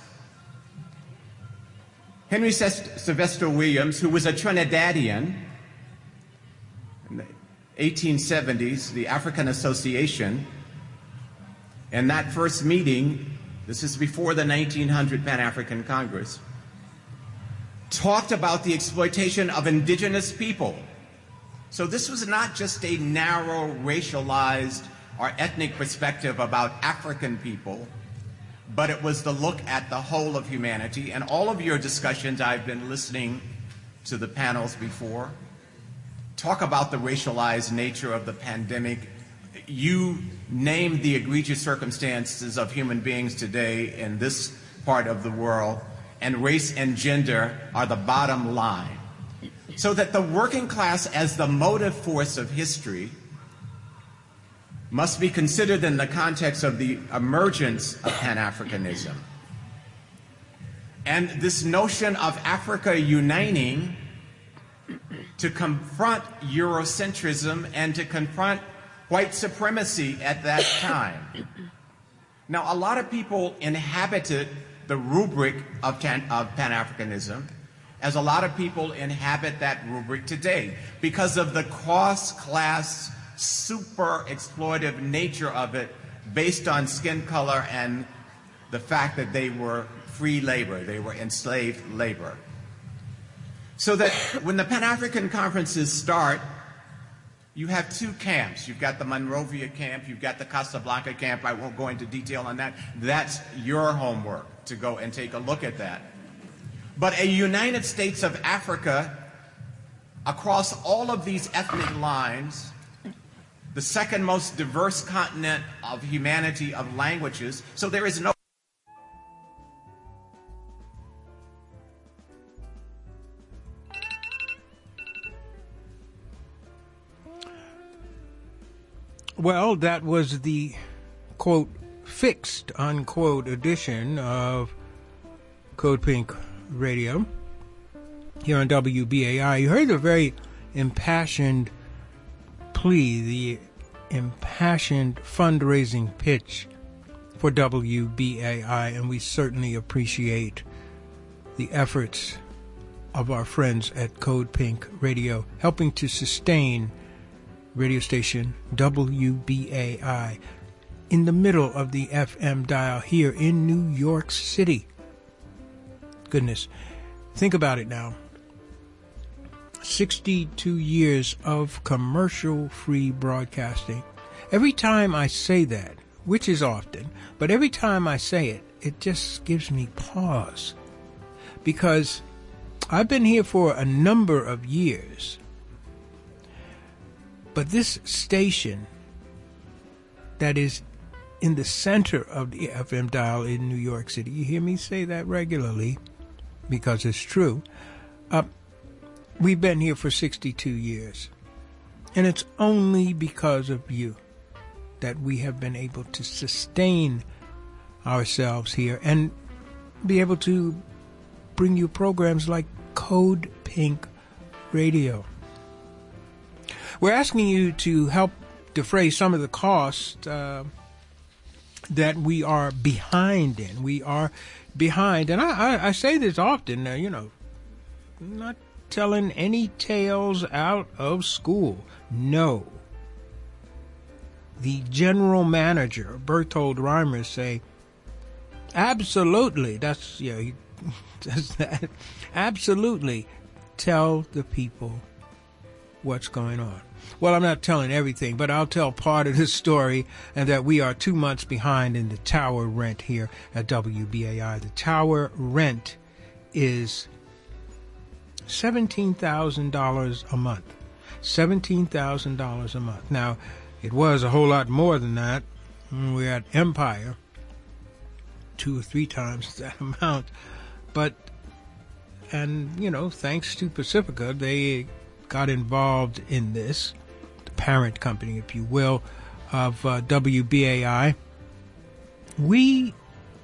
Henry Sylvester Williams, who was a Trinidadian in the eighteen seventies, the African Association, in that first meeting, this is before the nineteen hundred Pan-African Congress, talked about the exploitation of indigenous people. So this was not just a narrow, racialized, or ethnic perspective about African people, but it was the look at the whole of humanity. And all of your discussions, I've been listening to the panels before, talk about the racialized nature of the pandemic. You name the egregious circumstances of human beings today in this part of the world, and race and gender are the bottom line. So that the working class as the motive force of history must be considered in the context of the emergence of Pan-Africanism. And this notion of Africa uniting to confront Eurocentrism and to confront white supremacy at that time. Now, a lot of people inhabited the rubric of, of Pan-Africanism, as a lot of people inhabit that rubric today because of the cross-class, super exploitive nature of it based on skin color and the fact that they were free labor, they were enslaved labor. So that when the Pan-African conferences start, you have two camps. You've got the Monrovia camp, you've got the Casablanca camp. I won't go into detail on that. That's your homework to go and take a look at that. But a United States of Africa, across all of these ethnic lines, the second most diverse continent of humanity of languages, so there is no Well, that was the, quote, fixed, unquote, edition of Code Pink Radio here on W B A I. You heard the very impassioned plea, the impassioned fundraising pitch for W B A I, and we certainly appreciate the efforts of our friends at Code Pink Radio, helping to sustain radio station W B A I in the middle of the F M dial here in New York City. Goodness, think about it now. sixty-two years of commercial-free broadcasting. Every time I say that, which is often, but every time I say it, it just gives me pause. Because I've been here for a number of years, but this station that is in the center of the F M dial in New York City, you hear me say that regularly because it's true, uh, we've been here for sixty-two years. And it's only because of you that we have been able to sustain ourselves here and be able to bring you programs like Code Pink Radio. We're asking you to help defray some of the costs uh, that we are behind in. We are behind, and I, I, I say this often, uh, you know, not telling any tales out of school. No. The general manager, Berthold Reimer, say, absolutely, that's, yeah, he does that, absolutely tell the people what's going on. Well, I'm not telling everything, but I'll tell part of the story, and that we are two months behind in the tower rent here at W B A I. The tower rent is seventeen thousand dollars a month. seventeen thousand dollars a month. Now, it was a whole lot more than that. We're at Empire, two or three times that amount. But, and, you know, thanks to Pacifica, they got involved in this, the parent company, if you will, of uh, W B A I. We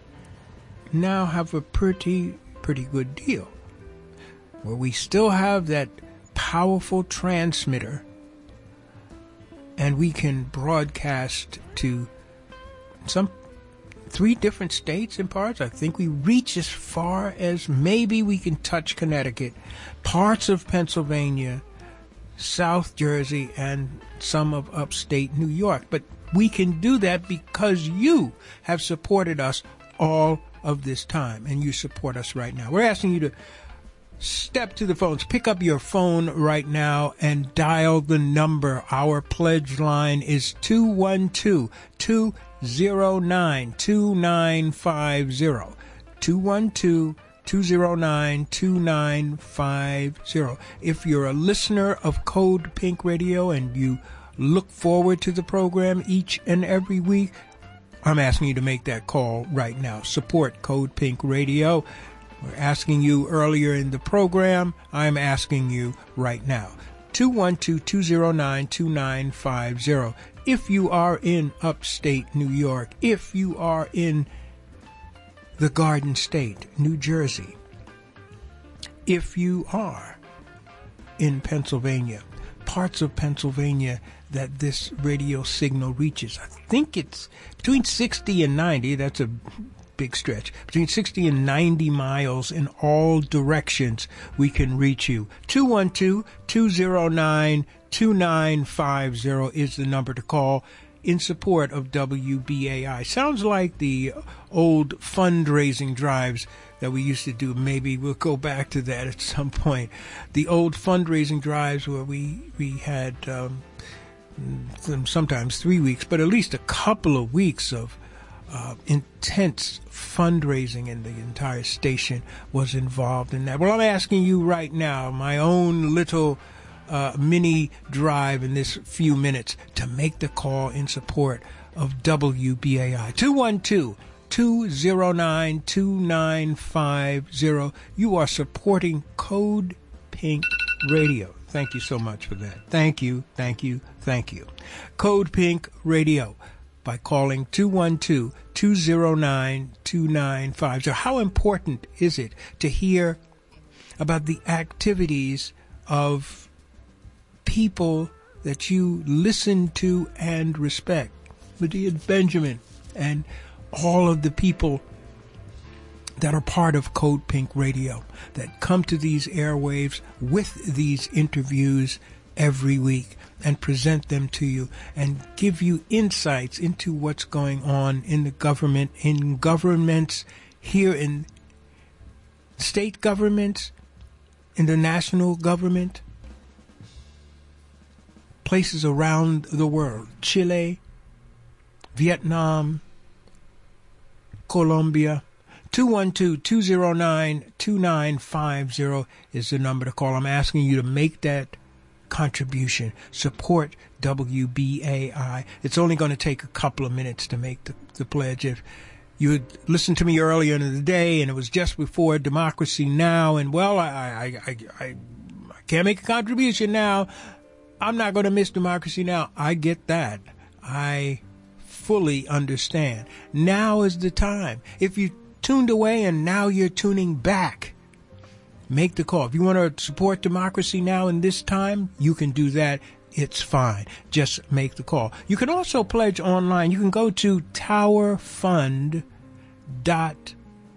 now have a pretty, pretty good deal where we still have that powerful transmitter and we can broadcast to some three different states in parts. I think we reach as far as maybe we can touch Connecticut, parts of Pennsylvania, South Jersey, and some of upstate New York. But we can do that because you have supported us all of this time, and you support us right now. We're asking you to step to the phones, pick up your phone right now and dial the number. Our pledge line is two one two, two zero nine, two nine five zero. two one two, two zero nine, two nine five zero. If you're a listener of Code Pink Radio and you look forward to the program each and every week, I'm asking you to make that call right now. Support Code Pink Radio. We're asking you earlier in the program. I'm asking you right now. two one two, two zero nine, two nine five zero. If you are in upstate New York, if you are in the Garden State, New Jersey, if you are in Pennsylvania, parts of Pennsylvania that this radio signal reaches, I think it's between sixty and ninety. That's a big stretch. Between sixty and ninety miles in all directions, we can reach you. two one two, two zero nine, two nine five zero is the number to call in support of W B A I. Sounds like the old fundraising drives that we used to do. Maybe we'll go back to that at some point. The old fundraising drives where we, we had um, sometimes three weeks, but at least a couple of weeks of uh, intense fundraising, and the entire station was involved in that. Well, I'm asking you right now, my own little uh, mini drive in this few minutes, to make the call in support of W B A I. two one two, two zero nine, two nine five zero. You are supporting Code Pink Radio. Thank you so much for that. Thank you, thank you, thank you. Code Pink Radio by calling two one two, two zero nine, two nine five zero. How important is it to hear about the activities of people that you listen to and respect? Medea Benjamin and all of the people that are part of Code Pink Radio that come to these airwaves with these interviews every week and present them to you and give you insights into what's going on in the government, in governments here, in state governments, in the national government, places around the world, Chile, Vietnam, Colombia. two one two, two zero nine, two nine five zero is the number to call. I'm asking you to make that contribution. Support W B A I. It's only going to take a couple of minutes to make the, the pledge. If you had listened to me earlier in the day and it was just before Democracy Now! And, well, I, I, I, I, I can't make a contribution now. I'm not going to miss Democracy Now! I get that. I fully understand. Now is the time. If you tuned away and now you're tuning back, make the call. If you want to support Democracy Now! In this time, you can do that. It's fine. Just make the call. You can also pledge online. You can go to tower fund dot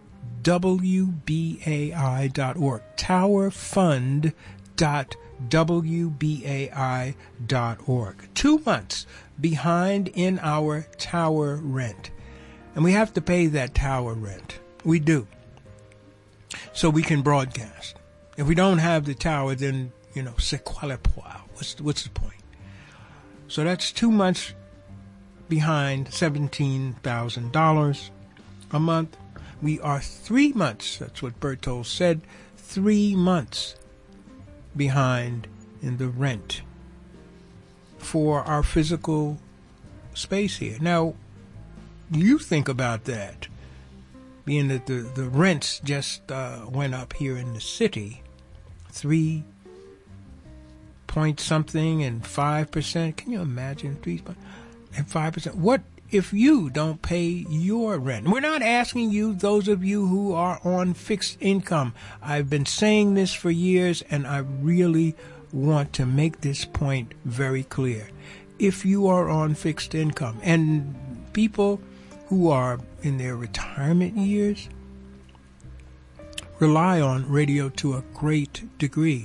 w b a i dot org. tower fund dot w b a i dot org. Two months behind in our tower rent. And we have to pay that tower rent. We do. So we can broadcast. If we don't have the tower, then, you know, c'est quoi le poil? What's the, what's the point? So that's two months behind, seventeen thousand dollars a month. We are three months, that's what Berthold said, three months behind in the rent for our physical space here. Now, you think about that, being that the, the rents just uh, went up here in the city, three point something and five percent. Can you imagine three and five percent? What if you don't pay your rent? We're not asking you, those of you who are on fixed income. I've been saying this for years, and I really want to make this point very clear. If you are on fixed income, and people who are in their retirement years rely on radio to a great degree.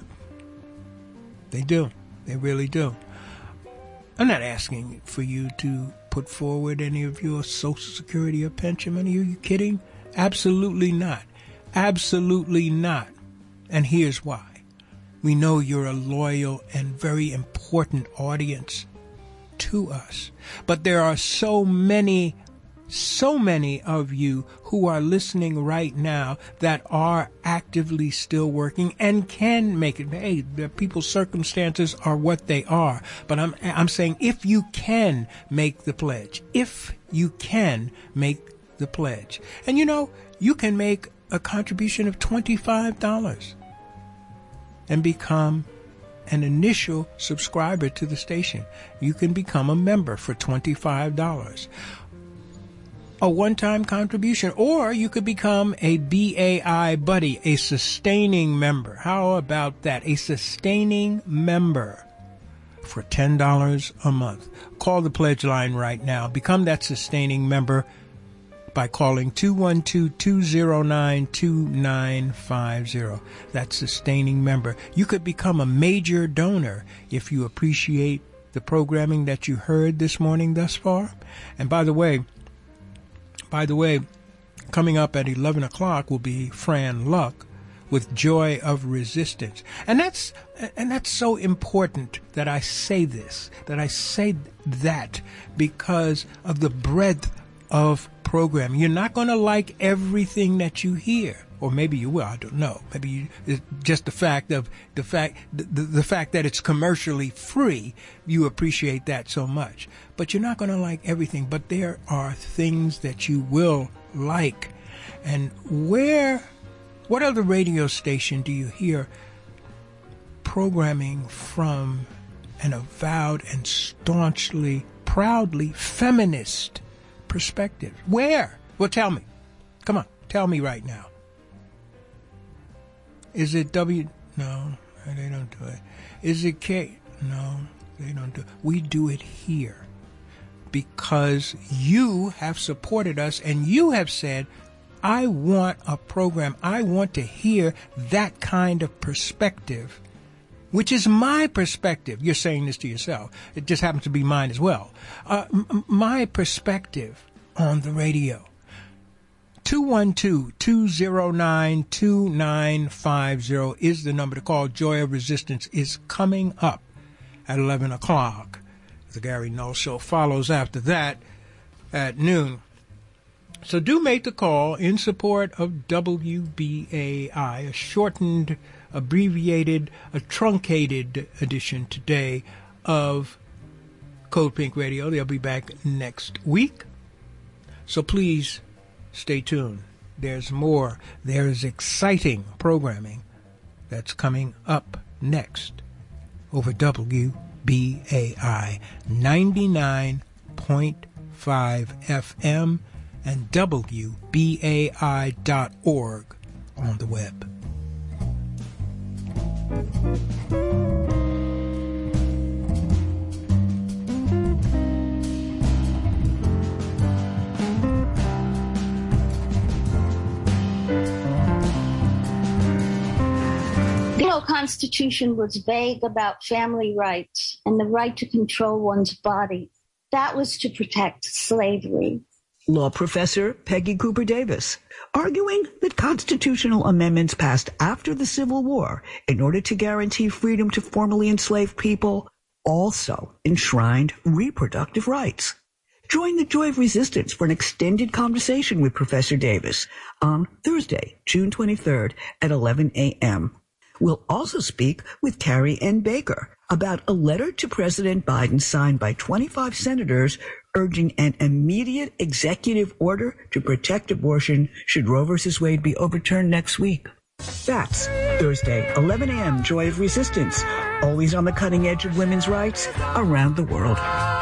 They do. They really do. I'm not asking for you to put forward any of your Social Security or pension money. Are you kidding? Absolutely not. Absolutely not. And here's why. We know you're a loyal and very important audience to us. But there are so many So many of you who are listening right now that are actively still working and can make it. Hey, the people's circumstances are what they are. But I'm I'm saying if you can make the pledge, if you can make the pledge. And you know, you can make a contribution of twenty-five dollars and become an initial subscriber to the station. You can become a member for twenty-five dollars. A one-time contribution, or you could become a B A I buddy, a sustaining member. How about that? A sustaining member for ten dollars a month. Call the pledge line right now. Become that sustaining member. by calling two one two, two zero nine, two nine five zero. That's Sustaining Member. You could become a major donor if you appreciate the programming that you heard this morning thus far. And by the way, by the way, coming up at eleven o'clock will be Fran Luck with Joy of Resistance. And that's and that's so important that I say this, that I say that because of the breadth of programming. You're not going to like everything that you hear, or maybe you will. I don't know. Maybe you, it's just the fact of the fact the, the, the fact that it's commercially free. You appreciate that so much, but you're not going to like everything. But there are things that you will like, and where, what other radio station do you hear programming from an avowed and staunchly, proudly feminist perspective? Where? Well, tell me. Come on, tell me right now. Is it W? No, they don't do it. Is it K? No, they don't do it. We do it here because you have supported us and you have said, I want a program. I want to hear that kind of perspective, which is my perspective. You're saying this to yourself. It just happens to be mine as well. Uh, m- my perspective on the radio. two one two, two zero nine, two nine five zero is the number to call. Joy of Resistance is coming up at eleven o'clock. The Gary Null Show follows after that at noon. So do make the call in support of W B A I, a shortened, abbreviated, a truncated edition today of Code Pink Radio. They'll be back next week. So please stay tuned. There's more. There's exciting programming that's coming up next over W B A I ninety-nine point five F M and W B A I dot org on the web. The old Constitution was vague about family rights and the right to control one's body. That was to protect slavery. Law professor Peggy Cooper Davis, arguing that constitutional amendments passed after the Civil War in order to guarantee freedom to formerly enslaved people also enshrined reproductive rights. Join the Joy of Resistance for an extended conversation with Professor Davis on Thursday, June twenty-third at eleven a.m. We'll also speak with Carrie N. Baker about a letter to President Biden signed by twenty-five senators urging an immediate executive order to protect abortion should Roe versus Wade be overturned next week. That's Thursday, eleven a.m., Joy of Resistance, always on the cutting edge of women's rights around the world.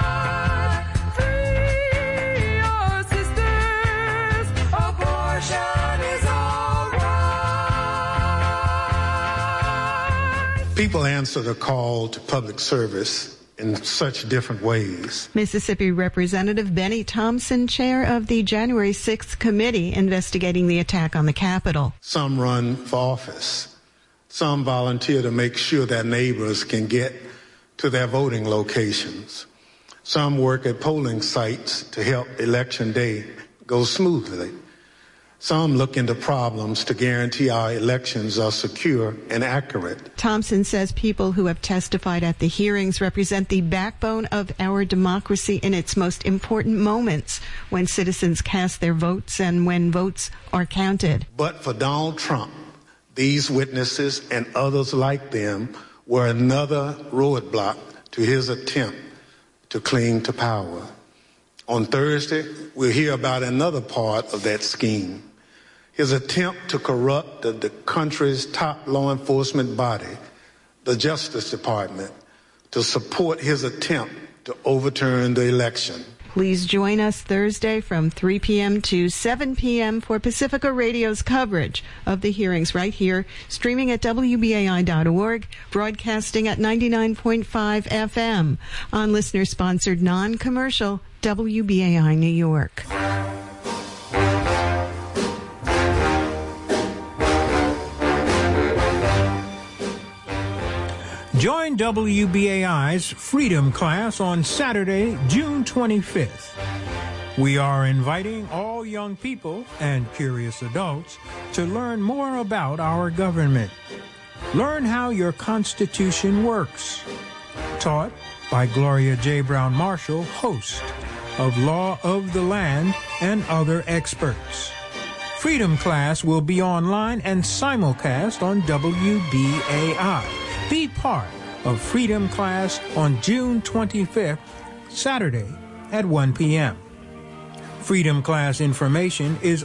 People answer the call to public service in such different ways. Mississippi Representative Benny Thompson, chair of the January sixth committee investigating the attack on the Capitol. Some run for office. Some volunteer to make sure their neighbors can get to their voting locations. Some work at polling sites to help election day go smoothly. Some look into problems to guarantee our elections are secure and accurate. Thompson says people who have testified at the hearings represent the backbone of our democracy in its most important moments, when citizens cast their votes and when votes are counted. But for Donald Trump, these witnesses and others like them were another roadblock to his attempt to cling to power. On Thursday, we'll hear about another part of that scheme. His attempt to corrupt the, the country's top law enforcement body, the Justice Department, to support his attempt to overturn the election. Please join us Thursday from three p.m. to seven p.m. for Pacifica Radio's coverage of the hearings right here, streaming at W B A I dot org, broadcasting at ninety-nine point five F M on listener-sponsored non-commercial W B A I New York. Join W B A I's Freedom Class on Saturday, June twenty-fifth. We are inviting all young people and curious adults to learn more about our government. Learn how your Constitution works. Taught by Gloria J. Brown Marshall, host of Law of the Land and other experts. Freedom Class will be online and simulcast on W B A I. Be part of Freedom Class on June twenty-fifth, Saturday at one p.m. Freedom Class information is